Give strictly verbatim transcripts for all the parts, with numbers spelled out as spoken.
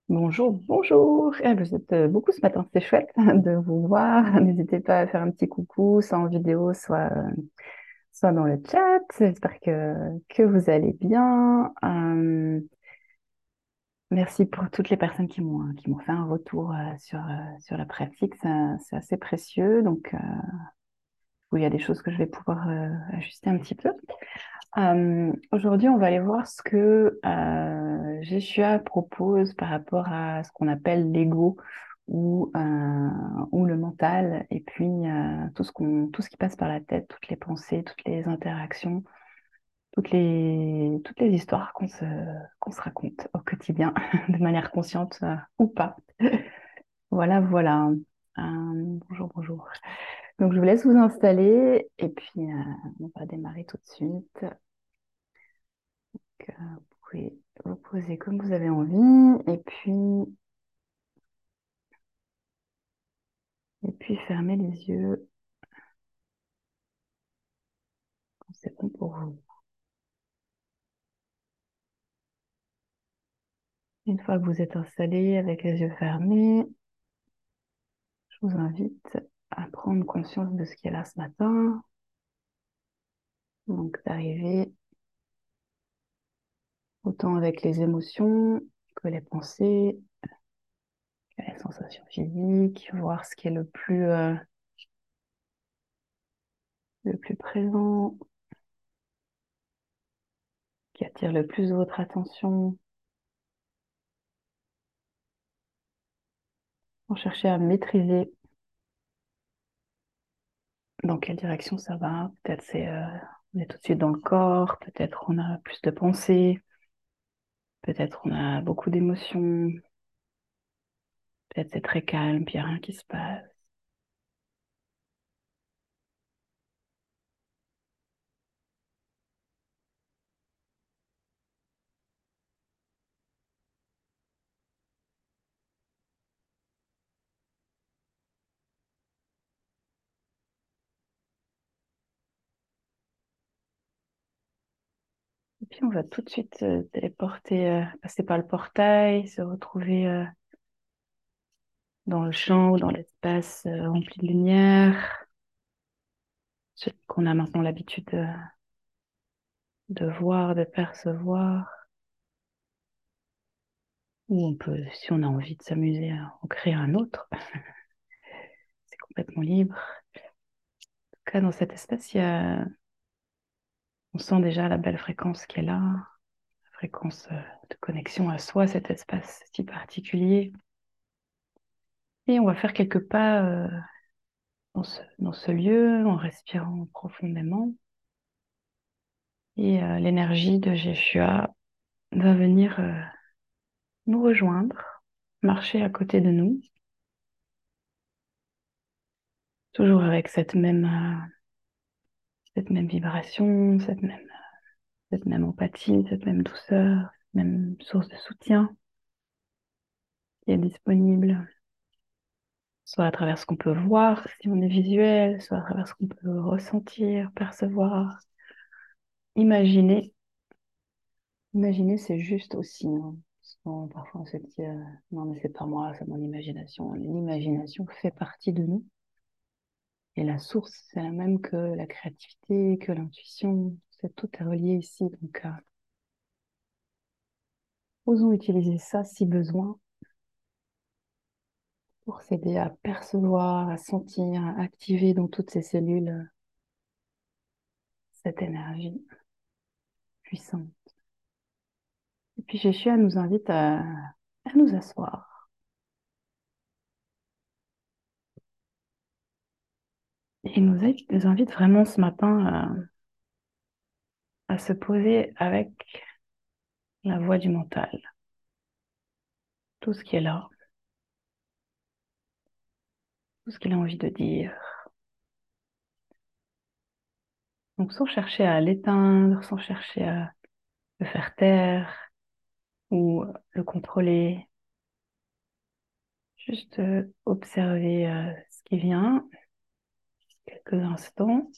Bonjour, bonjour. Eh, vous êtes euh, beaucoup ce matin, c'est chouette de vous voir. N'hésitez pas à faire un petit coucou, soit en vidéo, soit, euh, soit dans le chat. J'espère que, que vous allez bien. Euh, merci pour toutes les personnes qui m'ont qui m'ont fait un retour euh, sur, euh, sur la pratique. Ça- C'est assez précieux. Donc, euh, oui, il y a des choses que je vais pouvoir euh, ajuster un petit peu. Euh, aujourd'hui, on va aller voir ce que euh, Jeshua propose par rapport à ce qu'on appelle l'ego ou, euh, ou le mental, et puis euh, tout ce qu'on, tout ce qui passe par la tête, toutes les pensées, toutes les interactions, toutes les, toutes les histoires qu'on se, qu'on se raconte au quotidien, de manière consciente euh, ou pas. Voilà, voilà. Euh, bonjour, bonjour. Donc, je vous laisse vous installer, et puis euh, on va démarrer tout de suite. Donc, euh, vous pouvez vous poser comme vous avez envie et puis, et puis fermer les yeux quand c'est bon pour vous. Une fois que vous êtes installé avec les yeux fermés, je vous invite à prendre conscience de ce qui est là ce matin. Donc d'arriver autant avec les émotions que les pensées, que les sensations physiques, voir ce qui est le plus, euh, le plus présent, qui attire le plus votre attention, pour chercher à maîtriser dans quelle direction ça va. Peut-être c'est euh, on est tout de suite dans le corps, peut-être on a plus de pensées, peut-être on a beaucoup d'émotions, peut-être c'est très calme, puis il n'y a rien qui se passe. Et puis on va tout de suite euh, téléporter, euh, passer par le portail, se retrouver euh, dans le champ ou dans l'espace euh, rempli de lumière, celui qu'on a maintenant l'habitude de, de voir, de percevoir. Ou on peut, si on a envie de s'amuser, à en créer un autre. C'est complètement libre. En tout cas, dans cet espace, il y a on sent déjà la belle fréquence qui est là, la fréquence euh, de connexion à soi, cet espace si particulier. Et on va faire quelques pas euh, dans ce, dans ce lieu en respirant profondément. Et euh, l'énergie de Jeshua va venir euh, nous rejoindre, marcher à côté de nous, toujours avec cette même, euh, cette même vibration, cette même, cette même empathie, cette même douceur, cette même source de soutien qui est disponible, soit à travers ce qu'on peut voir si on est visuel, soit à travers ce qu'on peut ressentir, percevoir, imaginer. Imaginer, c'est juste aussi, hein. Souvent, parfois, on se dit, euh, non, mais c'est pas moi, c'est mon imagination. L'imagination fait partie de nous. Et la source, c'est la même que la créativité, que l'intuition. C'est tout est relié ici. Donc, euh, osons utiliser ça si besoin pour s'aider à percevoir, à sentir, à activer dans toutes ces cellules euh, cette énergie puissante. Et puis Jésus nous invite à, à nous asseoir. Et il nous, invite- nous invite vraiment ce matin à, à se poser avec la voix du mental. Tout ce qui est là, tout ce qu'il a envie de dire. Donc sans chercher à l'éteindre, sans chercher à le faire taire ou le contrôler, juste euh, observer euh, ce qui vient quelques instants.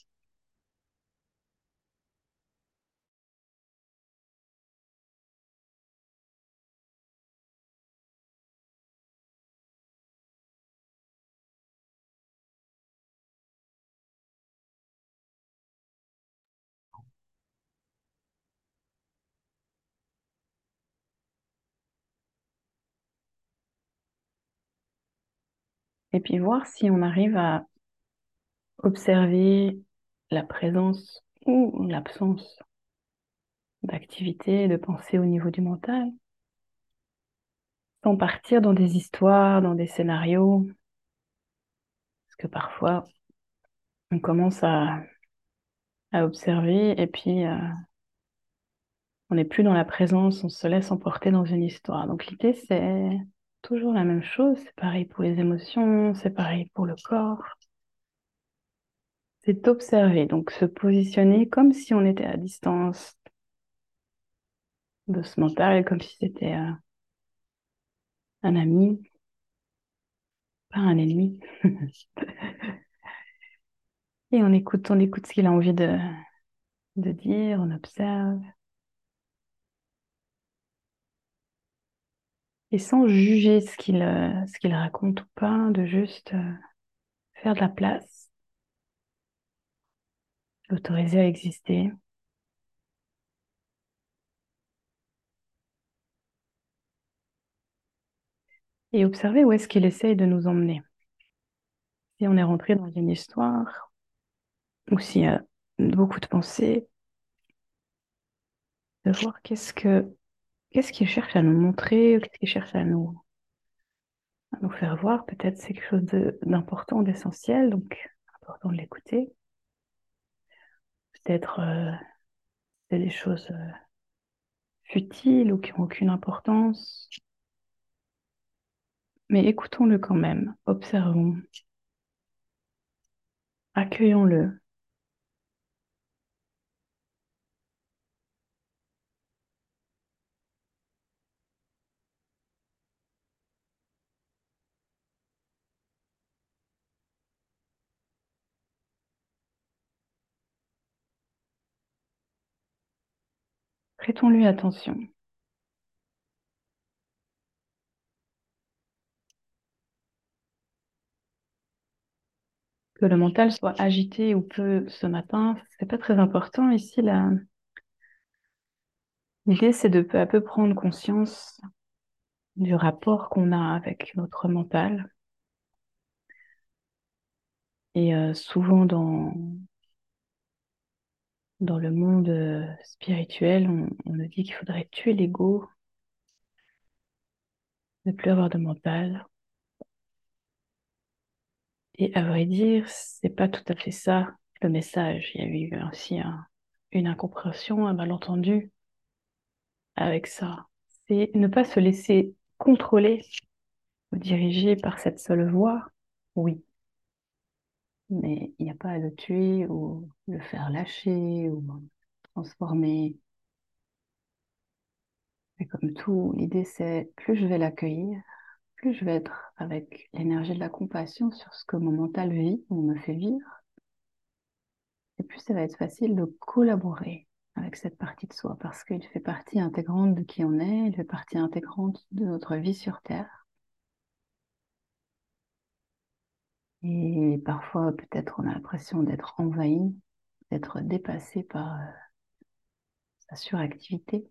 et puis voir si on arrive à observer la présence ou l'absence d'activité, de pensée au niveau du mental, sans partir dans des histoires, dans des scénarios, parce que parfois on commence à, à observer et puis euh, on n'est plus dans la présence, on se laisse emporter dans une histoire. Donc l'idée, c'est toujours la même chose, c'est pareil pour les émotions, c'est pareil pour le corps, c'est d'observer, donc se positionner comme si on était à distance de ce mental, comme si c'était euh, un ami, pas un ennemi. Et on écoute, on écoute ce qu'il a envie de, de dire, on observe. Et sans juger ce qu'il euh, ce qu'il raconte ou pas, de juste euh, faire de la place, l'autoriser à exister. Et observer où est-ce qu'il essaye de nous emmener. Si on est rentré dans une histoire, ou s'il y a beaucoup de pensées, de voir qu'est-ce que qu'est-ce qu'il cherche à nous montrer, qu'est-ce qu'il cherche à nous, à nous faire voir. Peut-être c'est quelque chose de- d'important, d'essentiel, donc important de l'écouter. Peut-être euh, c'est des choses euh, futiles ou qui n'ont aucune importance. Mais écoutons-le quand même, observons, accueillons-le. Prêtons-lui attention. Que le mental soit agité ou peu ce matin, c'est pas très important. Ici, la... l'idée, c'est de peu à peu prendre conscience du rapport qu'on a avec notre mental. Et euh, souvent dans, dans le monde euh, spirituel, on, on nous dit qu'il faudrait tuer l'ego, ne plus avoir de mental. Et à vrai dire, c'est pas tout à fait ça le message. Il y a eu ainsi un- une incompréhension, un malentendu avec ça. C'est ne pas se laisser contrôler ou diriger par cette seule voie, oui. Mais il n'y a pas à le tuer ou le faire lâcher ou transformer. Et comme tout, l'idée c'est plus je vais l'accueillir, plus je vais être avec l'énergie de la compassion sur ce que mon mental vit ou me fait vivre, et plus ça va être facile de collaborer avec cette partie de soi parce qu'il fait partie intégrante de qui on est, il fait partie intégrante de notre vie sur Terre. Et parfois, peut-être, on a l'impression d'être envahi, d'être dépassé par euh, sa suractivité.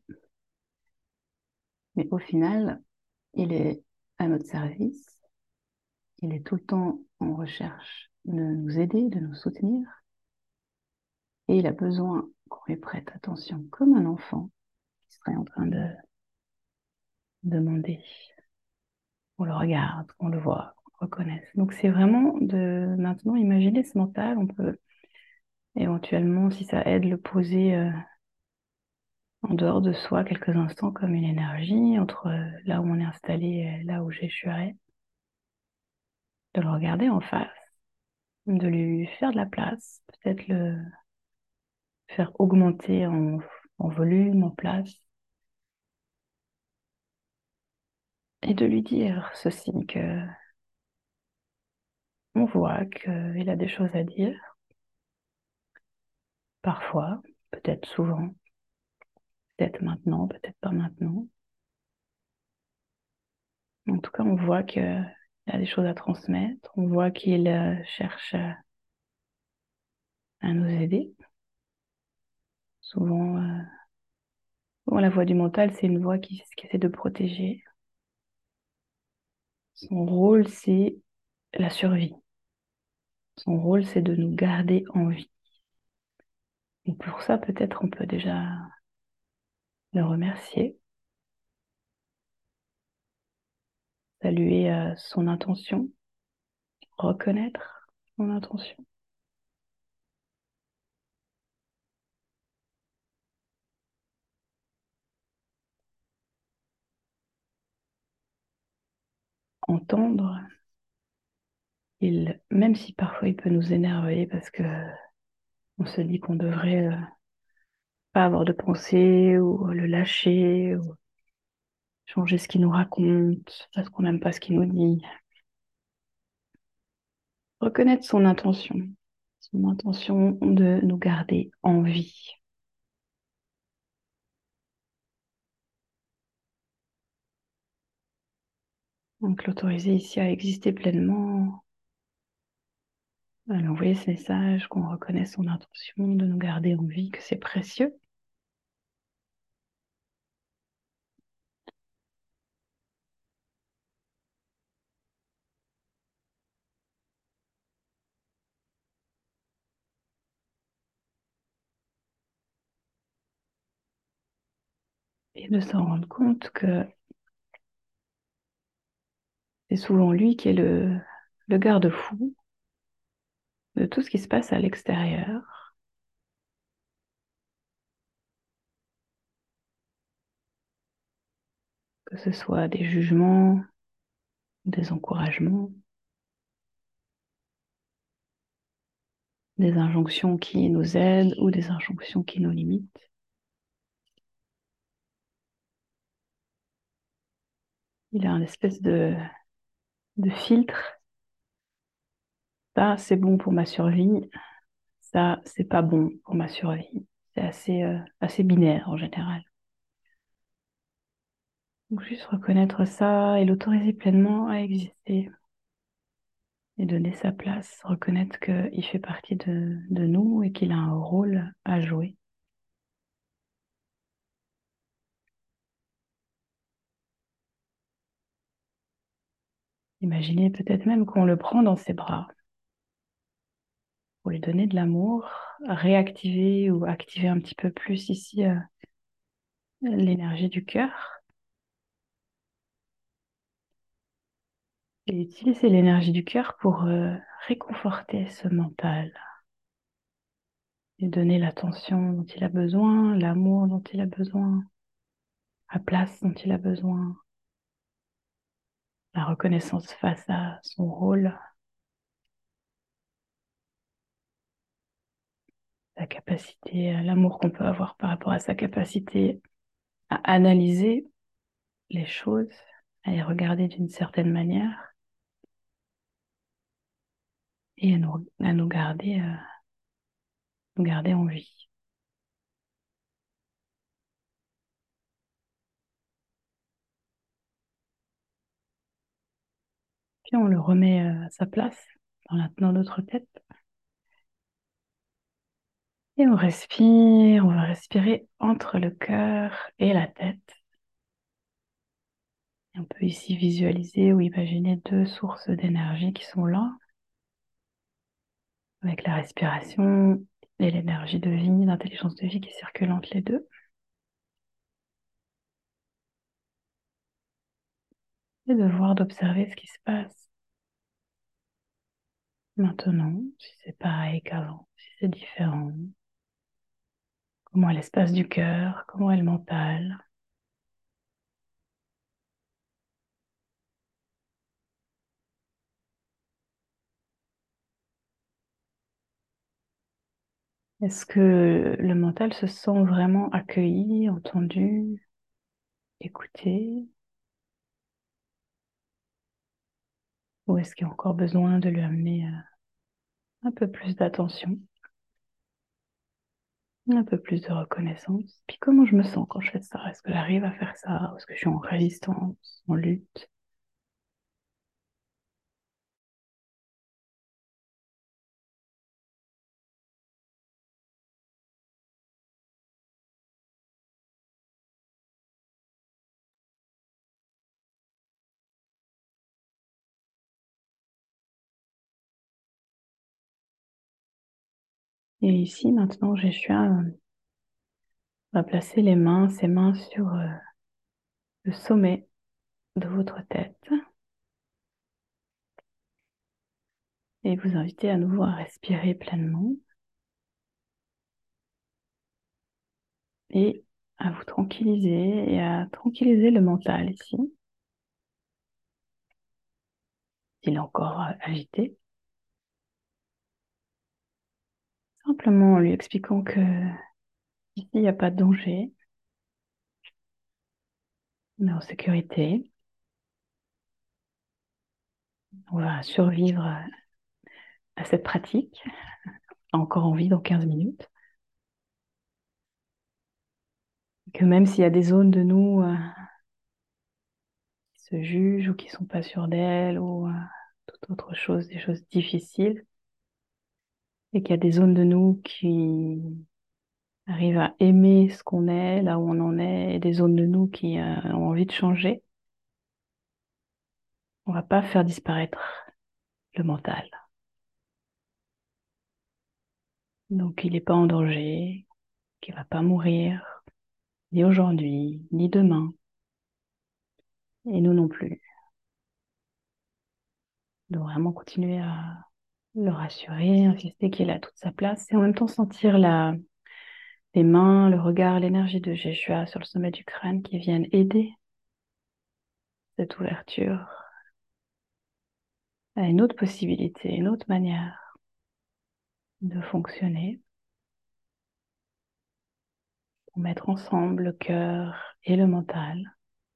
Mais au final, il est à notre service. Il est tout le temps en recherche de nous aider, de nous soutenir. Et il a besoin qu'on lui prête attention comme un enfant qui serait en train de demander. On le regarde, on le voit, on le reconnaisse. Donc c'est vraiment de maintenant imaginer ce mental. On peut éventuellement, si ça aide, le poser euh, en dehors de soi quelques instants comme une énergie entre euh, là où on est installé et là où j'échouerai. De le regarder en face, de lui faire de la place, peut-être le faire augmenter en, en volume, en place, et de lui dire ceci, que on voit qu'il a des choses à dire, parfois, peut-être souvent, peut-être maintenant, peut-être pas maintenant. En tout cas, on voit qu'il a des choses à transmettre, on voit qu'il euh, cherche à, à nous aider. Souvent, euh, souvent, la voix du mental, c'est une voix qui, qui essaie de protéger. Son rôle, c'est la survie. Son rôle, c'est de nous garder en vie. Et pour ça, peut-être on peut déjà le remercier, saluer euh, son intention, reconnaître son intention. Entendre, il, même si parfois il peut nous énerver parce que on se dit qu'on devrait euh, pas avoir de pensée ou le lâcher ou changer ce qu'il nous raconte parce qu'on n'aime pas ce qu'il nous dit. Reconnaître son intention, son intention de nous garder en vie. Donc l'autoriser ici à exister pleinement, à lui envoyer ce message, qu'on reconnaît son intention de nous garder en vie, que c'est précieux. Et de s'en rendre compte que c'est souvent lui qui est le, le garde-fou de tout ce qui se passe à l'extérieur. Que ce soit des jugements, des encouragements, des injonctions qui nous aident ou des injonctions qui nous limitent. Il a un espèce de, de filtre. Ça, c'est bon pour ma survie. Ça, c'est pas bon pour ma survie. C'est assez, euh, assez binaire en général. Donc juste reconnaître ça et l'autoriser pleinement à exister et donner sa place, reconnaître qu'il fait partie de, de nous et qu'il a un rôle à jouer. Imaginez peut-être même qu'on le prend dans ses bras pour lui donner de l'amour, réactiver ou activer un petit peu plus ici euh, l'énergie du cœur et utiliser l'énergie du cœur pour euh, réconforter ce mental et donner l'attention dont il a besoin, l'amour dont il a besoin, la place dont il a besoin, la reconnaissance face à son rôle, sa capacité, l'amour qu'on peut avoir par rapport à sa capacité à analyser les choses, à les regarder d'une certaine manière et à nous, à nous garder, euh, nous garder en vie. Puis on le remet euh, à sa place dans, la, dans notre tête. Et on respire, on va respirer entre le cœur et la tête. Et on peut ici visualiser ou imaginer deux sources d'énergie qui sont là, avec la respiration et l'énergie de vie, l'intelligence de vie qui circule entre les deux. Et de voir, d'observer ce qui se passe maintenant, si c'est pareil qu'avant, si c'est différent. Comment est l'espace du cœur, comment est le mental. Est-ce que le mental se sent vraiment accueilli, entendu, écouté? Ou est-ce qu'il y a encore besoin de lui amener euh, un peu plus d'attention, un peu plus de reconnaissance? Puis comment je me sens quand je fais ça? Est-ce que j'arrive à faire ça? Est-ce que je suis en résistance, en lutte? Et ici, maintenant, Jéshua euh, va placer les mains, ses mains sur euh, le sommet de votre tête et vous inviter à nouveau à respirer pleinement et à vous tranquilliser et à tranquilliser le mental ici. Il est encore euh, agité. Simplement en lui expliquant que ici, il n'y a pas de danger, on est en sécurité. On va survivre à, à cette pratique. On a encore envie dans quinze minutes. Que même s'il y a des zones de nous euh, qui se jugent ou qui sont pas sûres d'elles ou euh, toute autre chose, des choses difficiles, et qu'il y a des zones de nous qui arrivent à aimer ce qu'on est, là où on en est, et des zones de nous qui euh, ont envie de changer, on va pas faire disparaître le mental. Donc il n'est pas en danger, qu'il va pas mourir, ni aujourd'hui, ni demain, et nous non plus. Donc vraiment continuer à le rassurer, insister qu'il a toute sa place, et en même temps sentir la, les mains, le regard, l'énergie de Jéshua sur le sommet du crâne qui viennent aider cette ouverture à une autre possibilité, une autre manière de fonctionner, pour mettre ensemble le cœur et le mental,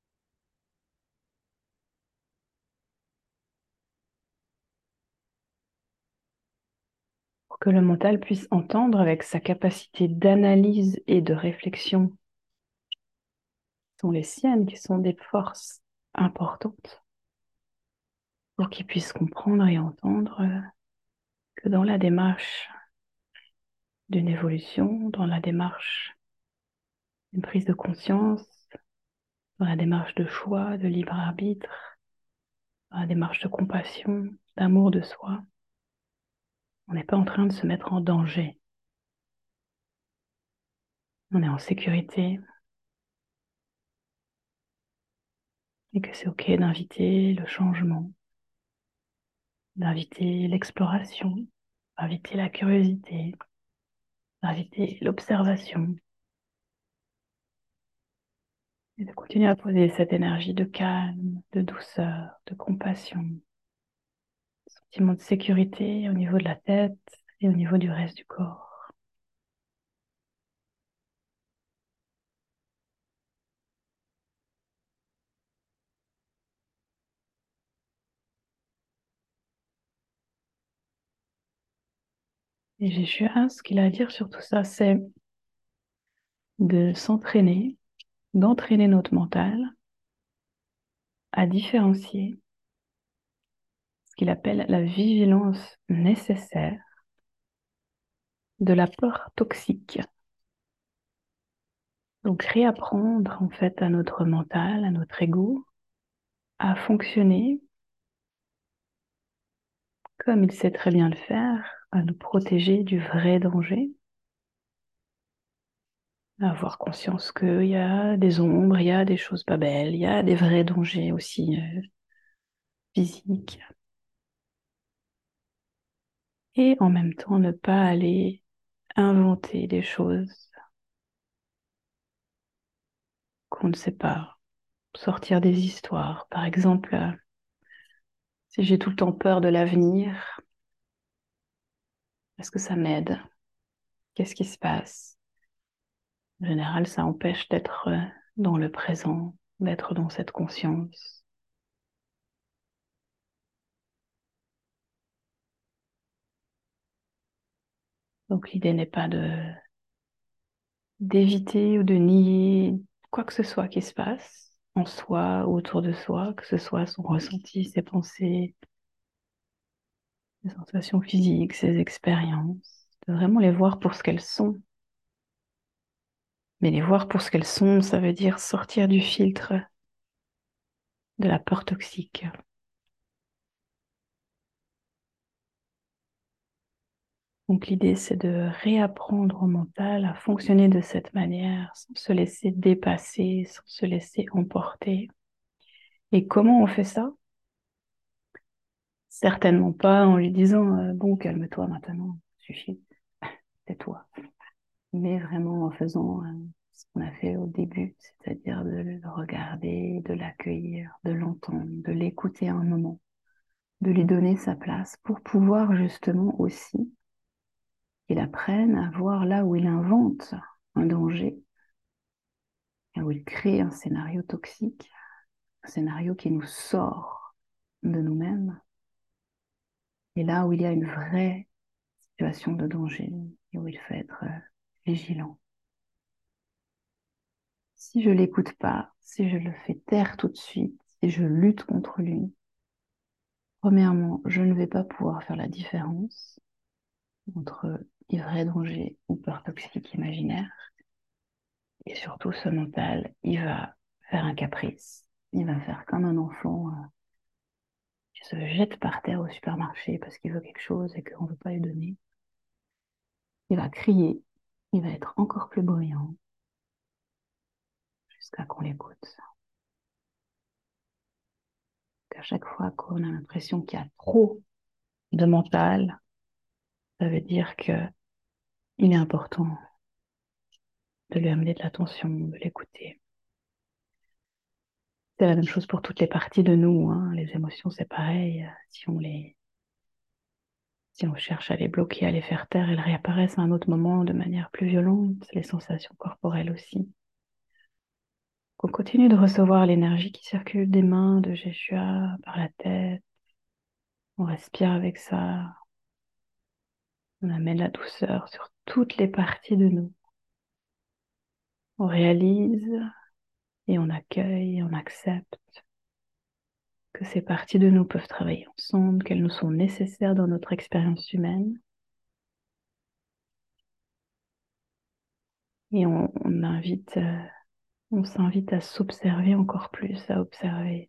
pour que le mental puisse entendre avec sa capacité d'analyse et de réflexion, qui sont les siennes, qui sont des forces importantes, pour qu'il puisse comprendre et entendre que dans la démarche d'une évolution, dans la démarche d'une prise de conscience, dans la démarche de choix, de libre arbitre, dans la démarche de compassion, d'amour de soi, on n'est pas en train de se mettre en danger. On est en sécurité et que c'est OK d'inviter le changement, d'inviter l'exploration, d'inviter la curiosité, d'inviter l'observation et de continuer à poser cette énergie de calme, de douceur, de compassion, sentiment de sécurité au niveau de la tête et au niveau du reste du corps. Et Jésus, ce qu'il a à dire sur tout ça, c'est de s'entraîner, d'entraîner notre mental à différencier ce qu'il appelle la vigilance nécessaire de la peur toxique. Donc réapprendre en fait à notre mental, à notre ego, à fonctionner comme il sait très bien le faire, à nous protéger du vrai danger, à avoir conscience qu'il y a des ombres, il y a des choses pas belles, il y a des vrais dangers aussi euh, physiques. Et en même temps ne pas aller inventer des choses qu'on ne sait pas, sortir des histoires. Par exemple, euh, si j'ai tout le temps peur de l'avenir, est-ce que ça m'aide? Qu'est-ce qui se passe? En général, ça empêche d'être euh, dans le présent, d'être dans cette conscience. Donc l'idée n'est pas de d'éviter ou de nier quoi que ce soit qui se passe en soi ou autour de soi, que ce soit son ressenti, ses pensées, ses sensations physiques, ses expériences, de vraiment les voir pour ce qu'elles sont. Mais les voir pour ce qu'elles sont, ça veut dire sortir du filtre de la peur toxique. Donc l'idée, c'est de réapprendre au mental à fonctionner de cette manière, sans se laisser dépasser, sans se laisser emporter. Et comment on fait ça? Certainement pas en lui disant euh, bon, calme-toi maintenant, suffit, tais-toi. Mais vraiment en faisant euh, ce qu'on a fait au début, c'est-à-dire de le regarder, de l'accueillir, de l'entendre, de l'écouter un moment, de lui donner sa place pour pouvoir justement aussi qu'il apprenne à voir là où il invente un danger, là où il crée un scénario toxique, un scénario qui nous sort de nous-mêmes, et là où il y a une vraie situation de danger et où il faut être euh, vigilant. Si je l'écoute pas, si je le fais taire tout de suite, si je lutte contre lui, premièrement, je ne vais pas pouvoir faire la différence entre vrai danger ou peur toxique imaginaire. Et surtout, ce mental, il va faire un caprice. Il va faire comme un enfant euh, qui se jette par terre au supermarché parce qu'il veut quelque chose et qu'on ne veut pas lui donner. Il va crier, il va être encore plus bruyant jusqu'à qu'on l'écoute. À chaque fois qu'on a l'impression qu'il y a trop de mental, ça veut dire que il est important de lui amener de l'attention, de l'écouter. C'est la même chose pour toutes les parties de nous, hein. Les émotions, c'est pareil. Si on les, si on cherche à les bloquer, à les faire taire, elles réapparaissent à un autre moment de manière plus violente. Les sensations corporelles aussi. On continue de recevoir l'énergie qui circule des mains de Jeshua par la tête. On respire avec ça. On amène la douceur sur toutes les parties de nous. On réalise et on accueille et on accepte que ces parties de nous peuvent travailler ensemble, qu'elles nous sont nécessaires dans notre expérience humaine. Et on, on invite, euh, on s'invite à s'observer encore plus, à observer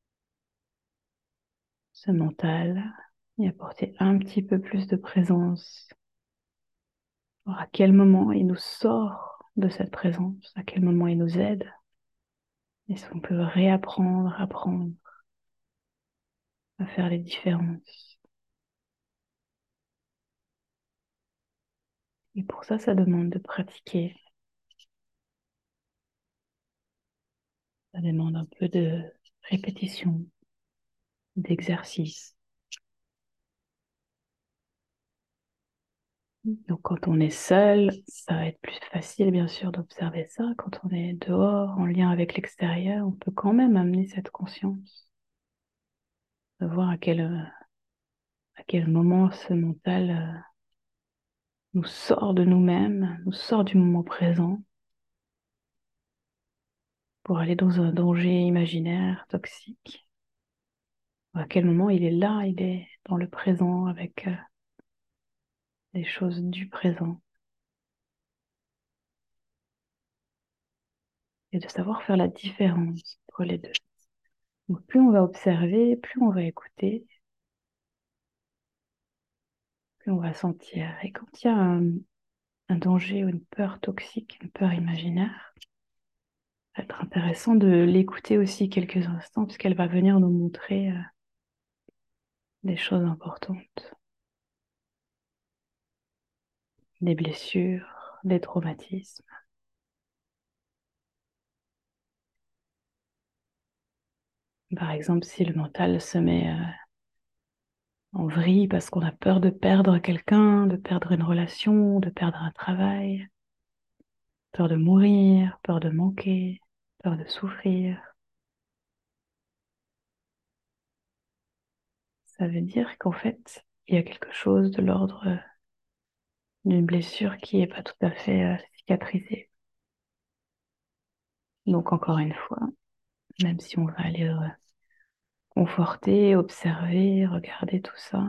ce mental et apporter un petit peu plus de présence. Alors à quel moment il nous sort de cette présence, à quel moment il nous aide, est-ce qu'on peut réapprendre, apprendre à faire les différences. Et pour ça, ça demande de pratiquer. Ça demande un peu de répétition, d'exercice. Donc quand on est seul, ça va être plus facile bien sûr d'observer ça. Quand on est dehors, en lien avec l'extérieur, on peut quand même amener cette conscience, de voir à quel, à quel moment ce mental euh, nous sort de nous-mêmes, nous sort du moment présent pour aller dans un danger imaginaire, toxique. À quel moment il est là, il est dans le présent avec euh, les choses du présent. Et de savoir faire la différence entre les deux. Donc plus on va observer, plus on va écouter, plus on va sentir. Et quand il y a un, un danger ou une peur toxique, une peur imaginaire, ça va être intéressant de l'écouter aussi quelques instants, puisqu'elle va venir nous montrer euh, des choses importantes, des blessures, des traumatismes. Par exemple, si le mental se met euh, en vrille parce qu'on a peur de perdre quelqu'un, de perdre une relation, de perdre un travail, peur de mourir, peur de manquer, peur de souffrir. Ça veut dire qu'en fait, il y a quelque chose de l'ordre euh, d'une blessure qui n'est pas tout à fait euh, cicatrisée. Donc encore une fois, même si on va aller euh, conforter, observer, regarder tout ça,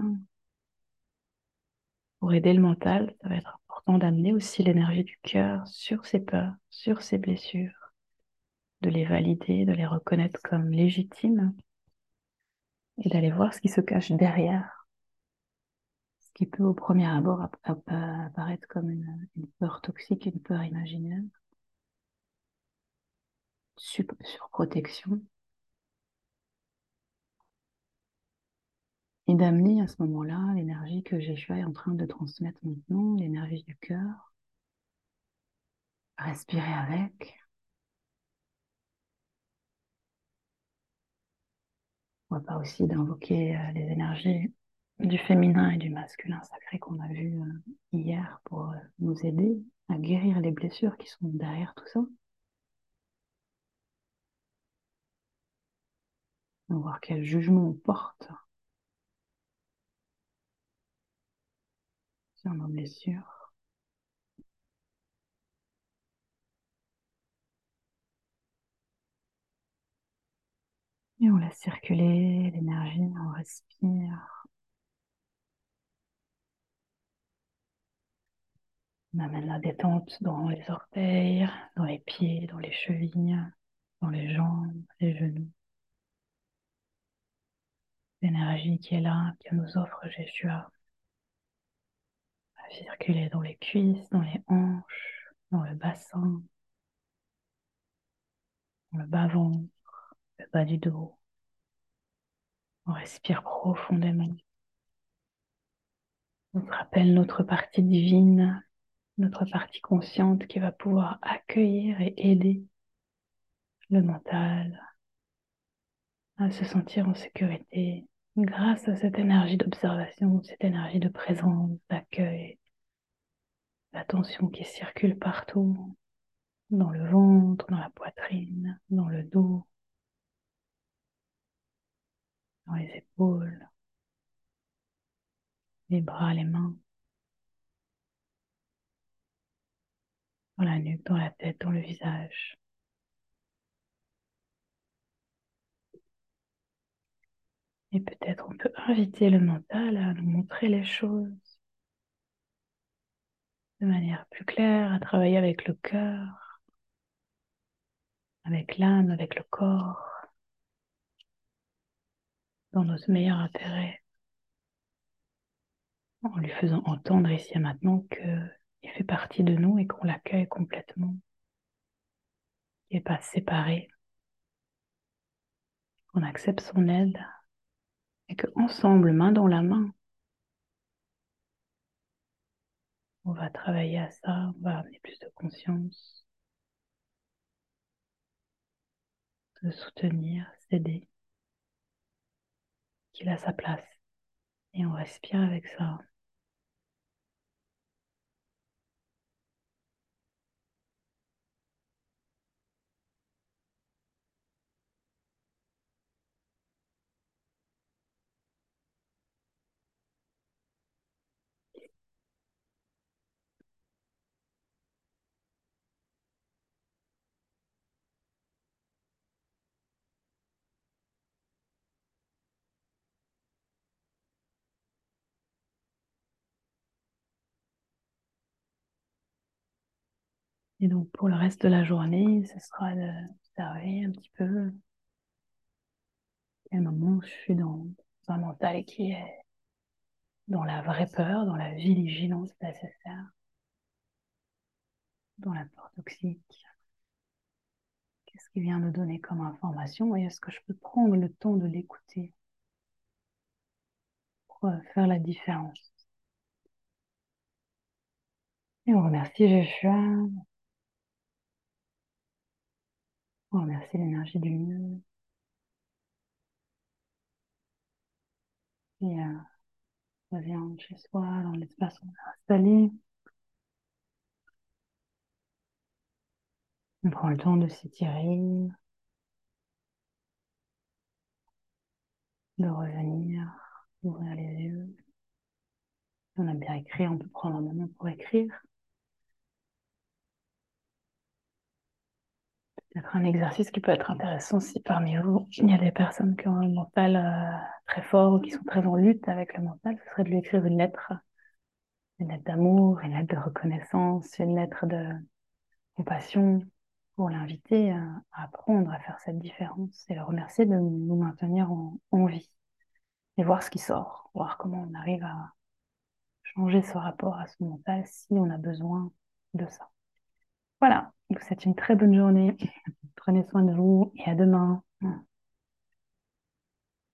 pour aider le mental, ça va être important d'amener aussi l'énergie du cœur sur ses peurs, sur ses blessures, de les valider, de les reconnaître comme légitimes et d'aller voir ce qui se cache derrière, ce qui peut au premier abord app- app- apparaître comme une, une peur toxique, une peur imaginaire, sur- surprotection, et d'amener à ce moment-là l'énergie que Jésus est en train de transmettre maintenant, l'énergie du cœur, respirer avec. On va pas aussi d'invoquer euh, les énergies du féminin et du masculin sacré qu'on a vu euh, hier pour euh, nous aider à guérir les blessures qui sont derrière tout ça. On va voir quel jugement on porte sur nos blessures. Et on laisse circuler l'énergie, on respire. On amène la détente dans les orteils, dans les pieds, dans les chevilles, dans les jambes, les genoux. L'énergie qui est là, qui nous offre Jéshua, va circuler dans les cuisses, dans les hanches, dans le bassin, dans le bas-ventre, le bas du dos. On respire profondément. On se rappelle notre partie divine, notre partie consciente qui va pouvoir accueillir et aider le mental à se sentir en sécurité grâce à cette énergie d'observation, cette énergie de présence, d'accueil, l'attention qui circule partout, dans le ventre, dans la poitrine, dans le dos, dans les épaules, les bras, les mains, dans la nuque, dans la tête, dans le visage. Et peut-être on peut inviter le mental à nous montrer les choses de manière plus claire, à travailler avec le cœur, avec l'âme, avec le corps, dans notre meilleur intérêt, en lui faisant entendre ici et maintenant qu'il fait partie de nous et qu'on l'accueille complètement, qu'il n'est pas séparé, qu'on accepte son aide et qu'ensemble, main dans la main, on va travailler à ça, on va amener plus de conscience, se soutenir, s'aider, qu'il a sa place. Et on respire avec ça. Et donc pour le reste de la journée, ce sera d'observer un petit peu quel moment je suis dans un mental qui est dans la vraie peur, dans la vigilance nécessaire, dans la peur toxique. Qu'est-ce qui vient me donner comme information et est-ce que je peux prendre le temps de l'écouter pour euh, faire la différence? Et on remercie Jésus, on remercie l'énergie du lieu. Et euh, on revient chez soi, dans l'espace où on est installé. On prend le temps de s'étirer, de revenir, d'ouvrir les yeux. Si on a bien écrit, on peut prendre un moment pour écrire. Peut-être un exercice qui peut être intéressant si parmi vous, il y a des personnes qui ont un mental euh, très fort ou qui sont très en lutte avec le mental, ce serait de lui écrire une lettre, une lettre d'amour, une lettre de reconnaissance, une lettre de compassion pour l'inviter à, à apprendre à faire cette différence et le remercier de nous maintenir en, en vie et voir ce qui sort, voir comment on arrive à changer ce rapport à son mental si on a besoin de ça. Voilà, je vous souhaite une très bonne journée. Prenez soin de vous et à demain.